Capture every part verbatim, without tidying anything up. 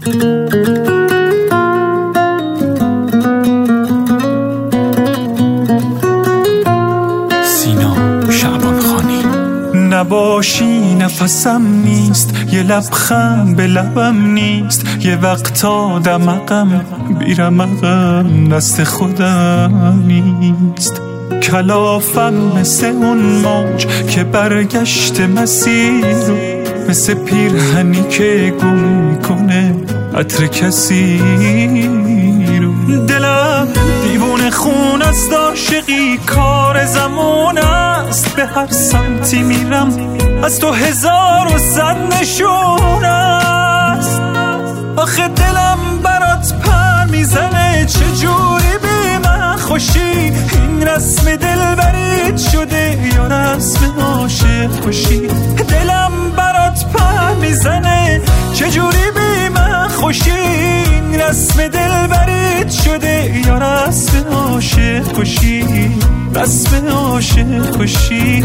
نباشی نفسم نیست، یه لبخند به لبم نیست، یه وقتا دمقم بیرمقم دست خودم نیست. کلافم مثل اون موج که برگشت مسیر رو، مثل پیرهنی که گم میکنه عطر کسی رو. دلم دیوونه خون است، عاشقی کار زمان است، به هر سمتی میرم از تو هزار و صد نشون است. آخه دلم برات پر میزنه، چجوری بی من خوشی؟ این رسم دلبریت شده یا رسم عاشق کشی؟ دلم برات پر میزنه، چجوری بی من خوشی؟ این رسم دلبریت شده یا رسم عاشق کشی؟ رسم عاشق کشی.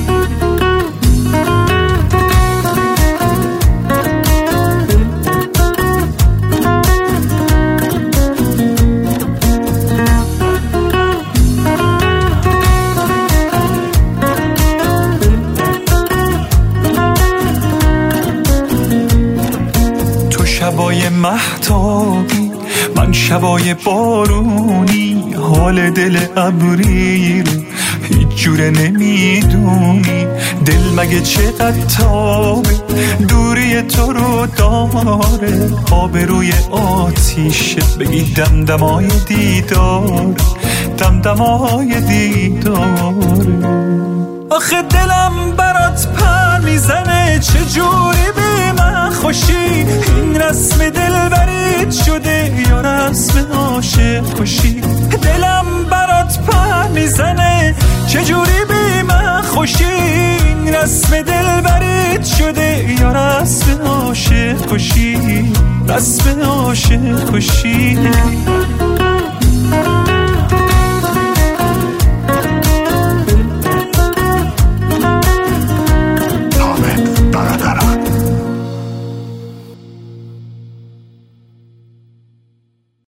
شبای مهتابی، من شبای بارونی، حال دل ابری رو هیچ جوره نمیدونی. دل مگه چقدر تابه، دوری تو رو داره، آب روی آتیشه، بگی دمدمای دیدار، دمدمای دیدار. آخه دلم برات پر میزنه، چجوری بی من خوشی؟ این رسم دلبریت شده یا رسم عاشق کشی؟ دلم برات پر میزنه، چجوری بی من خوشی؟ این رسم دلبریت شده یا رسم عاشق کشی؟ رسم عاشق کشی.